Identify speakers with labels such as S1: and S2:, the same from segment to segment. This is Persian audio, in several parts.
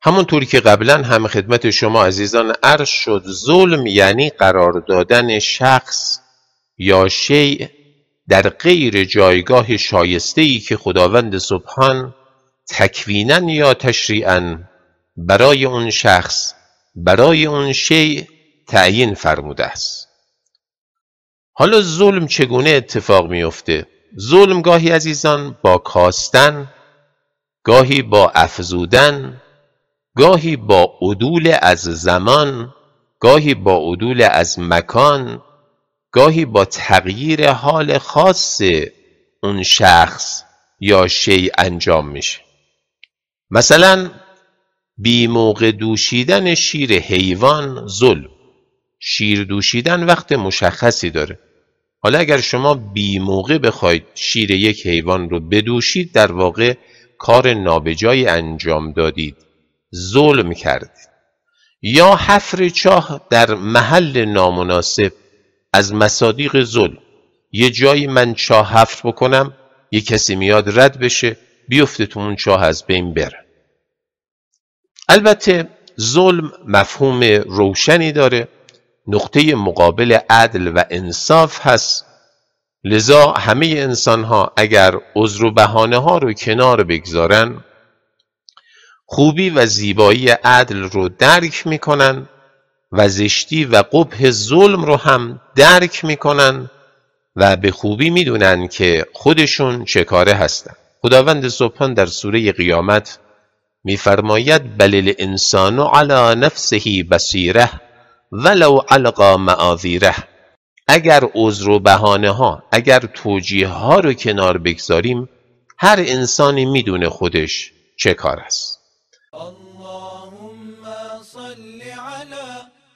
S1: همونطور که قبلا هم خدمت شما عزیزان عرض شد، ظلم یعنی قرار دادن شخص یا شیء در غیر جایگاه شایسته‌ای که خداوند سبحان تکویناً یا تشریعاً برای اون شخص، برای اون شیء تعیین فرموده است. حالا ظلم چگونه اتفاق میفته؟ ظلم گاهی عزیزان با کاستن، گاهی با افزودن، گاهی با عدول از زمان، گاهی با عدول از مکان، گاهی با تغییر حال خاص اون شخص یا شیء انجام میشه. مثلا بی موقع دوشیدن شیر حیوان ظلم. شیر دوشیدن وقت مشخصی داره. حالا اگر شما بی موقع بخواید شیر یک حیوان رو بدوشید، در واقع کار نابجایی انجام دادید، ظلم کردید. یا حفر چاه در محل نامناسب، از مصادیق ظلم. یه جایی من چاه حفر بکنم، یه کسی میاد رد بشه، بیفته تو اون چاه، از بین بره. البته ظلم مفهوم روشنی داره، نقطه مقابل عدل و انصاف هست. لذا همه انسان ها اگر عذر و بهانه ها رو کنار بگذارن، خوبی و زیبایی عدل رو درک میکنن و زشتی و قبح ظلم رو هم درک میکنن و به خوبی میدونن که خودشون چه کاره هستن. خداوند سبحان در سوره قیامت میفرماید بل الانسان علی نفسه بصیره ولو القی معاذیره. اگر عذر و بهانه ها، اگر توجیه ها رو کنار بگذاریم، هر انسانی میدونه خودش چه کار است.
S2: اللهم صل علی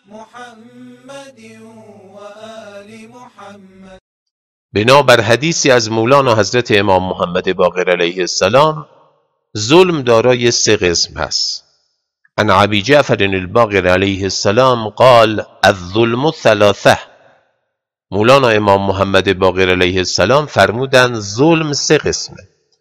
S2: محمد و آل محمد.
S1: بنابر حدیثی از مولانا حضرت امام محمد باقر علیه السلام، ظلم دارای 3 قسم هست. عن ابی جعفر الباقر علیه السلام قال الظلم 3. مولانا امام محمد باقر علیه السلام فرمودند ظلم 3 قسمه.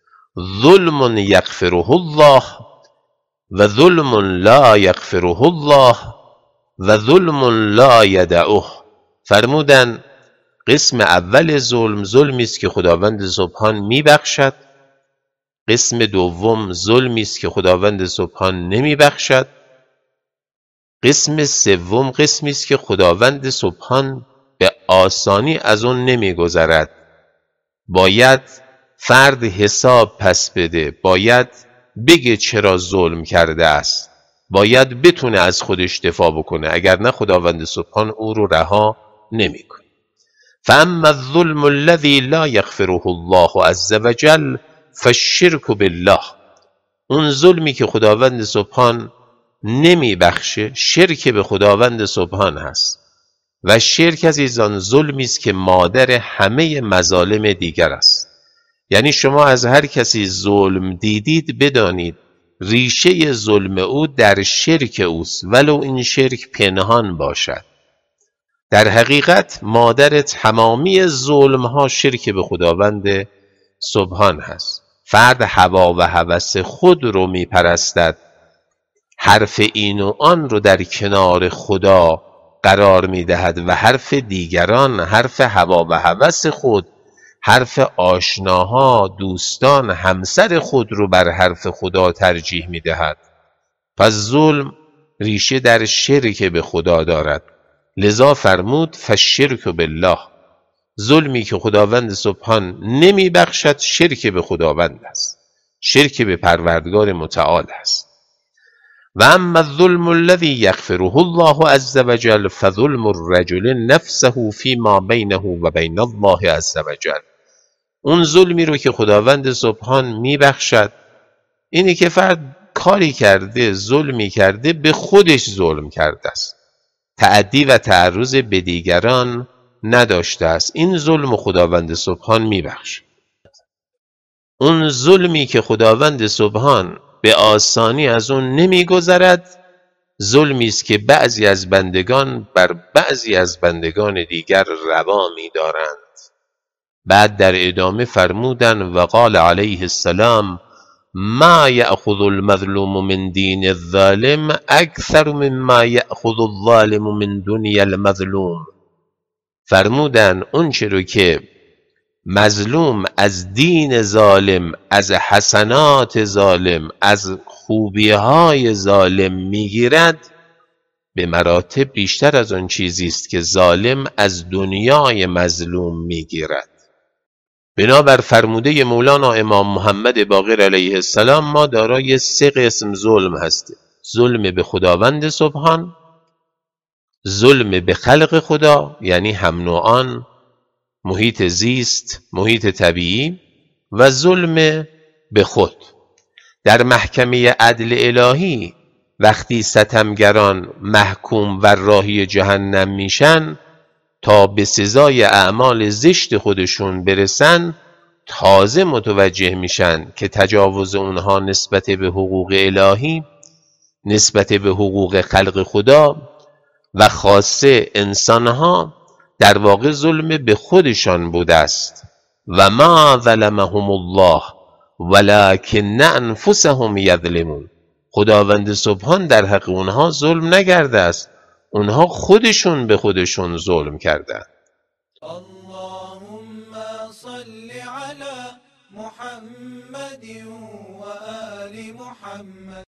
S1: ظلم یغفره الله و ظلم لا یغفره الله و ظلم لا یدعه. فرمودند قسم اول ظلم، ظلمی است که خداوند سبحان میبخشد. قسم دوم ظلمی است که خداوند سبحان نمیبخشد. قسم سوم قسمی است که خداوند سبحان به آسانی از اون نمیگذرد. باید فرد حساب پس بده، باید بگه چرا ظلم کرده است، باید بتونه از خودش دفاع بکنه، اگر نه خداوند سبحان او رو رها نمیکنه. فاما الظلم الذي لا یغفره الله عز وجل فالشرك بالله. اون ظلمی که خداوند سبحان نمیبخشه، شرک به خداوند سبحان هست. و شرک عزیزان ظلمی است که مادر همه مظالم دیگر است. یعنی شما از هر کسی ظلم دیدید، بدانید ریشه ظلم او در شرک اوست، ولو این شرک پنهان باشد. در حقیقت مادر تمامی ظلم ها شرک به خداوند سبحان هست. فرد هوا و هوس خود رو میپرستد، حرف این و آن رو در کنار خدا قرار میدهد و حرف دیگران، حرف هوا و هوس خود، حرف آشناها، دوستان، همسر خود رو بر حرف خدا ترجیح میدهد. پس ظلم ریشه در شرک به خدا دارد. لذا فرمود فالشرک بالله. ظلمی که خداوند سبحان نمی بخشد شرک به خداوند است، شرک به پروردگار متعال است. و اما الظلم الذي یغفره الله عز وجل فظلم الرجل نفسه فيما بینه و بین الله عز وجل. اون ظلمی رو که خداوند سبحان می بخشد، اینی که فرد کاری کرده، ظلمی کرده، به خودش ظلم کرده است، تعدی و تعرض به دیگران نداشته است. این ظلم خداوند سبحان میبخشه. اون ظلمی که خداوند سبحان به آسانی از اون نمیگذرد، ظلمی است که بعضی از بندگان بر بعضی از بندگان دیگر روا می‌دارند. بعد در ادامه فرمودن و قال علیه السلام ما یأخذ المظلوم من دین الظالم اکثر مما یأخذ الظالم من دنیا المظلوم. فرمودن اون چه رو که مظلوم از دین ظالم، از حسنات ظالم، از خوبیهای ظالم میگیرد، به مراتب بیشتر از آن چیزی است که ظالم از دنیای مظلوم میگیرد. بنابر فرموده مولانا امام محمد باقر علیه السلام ما دارای 3 قسم ظلم هستیم: ظلم به خداوند سبحان، ظلم به خلق خدا یعنی هم نوعان، محیط زیست، محیط طبیعی، و ظلم به خود. در محکمه عدل الهی وقتی ستمگران محکوم و راهی جهنم میشن تا به سزای اعمال زشت خودشون برسن، تازه متوجه میشن که تجاوز اونها نسبت به حقوق الهی، نسبت به حقوق خلق خدا و خاصه انسانها در واقع ظلم به خودشان بوده است. و ما ظلمهم الله ولکن انفسهم یظلمون. خداوند سبحان در حق اونها ظلم نکرده است، اونها خودشون به خودشون ظلم کردند.
S2: اللهم صل على محمد و آل محمد.